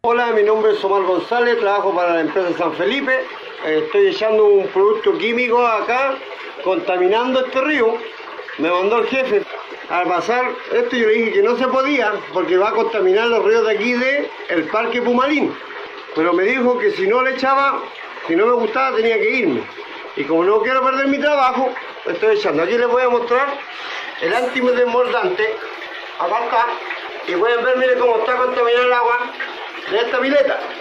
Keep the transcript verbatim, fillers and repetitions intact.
Hola, mi nombre es Omar González, trabajo para la empresa San Felipe. Estoy echando un producto químico acá, contaminando este río. Me mandó el jefe. Al pasar esto yo le dije que no se podía, porque va a contaminar los ríos de aquí del Parque Pumalín. Pero me dijo que si no le echaba, si no me gustaba tenía que irme. Y como no quiero perder mi trabajo, estoy echando. Aquí les voy a mostrar el antidesbordante. Acá está. Y pueden ver, miren cómo está contaminada el agua de esta pileta.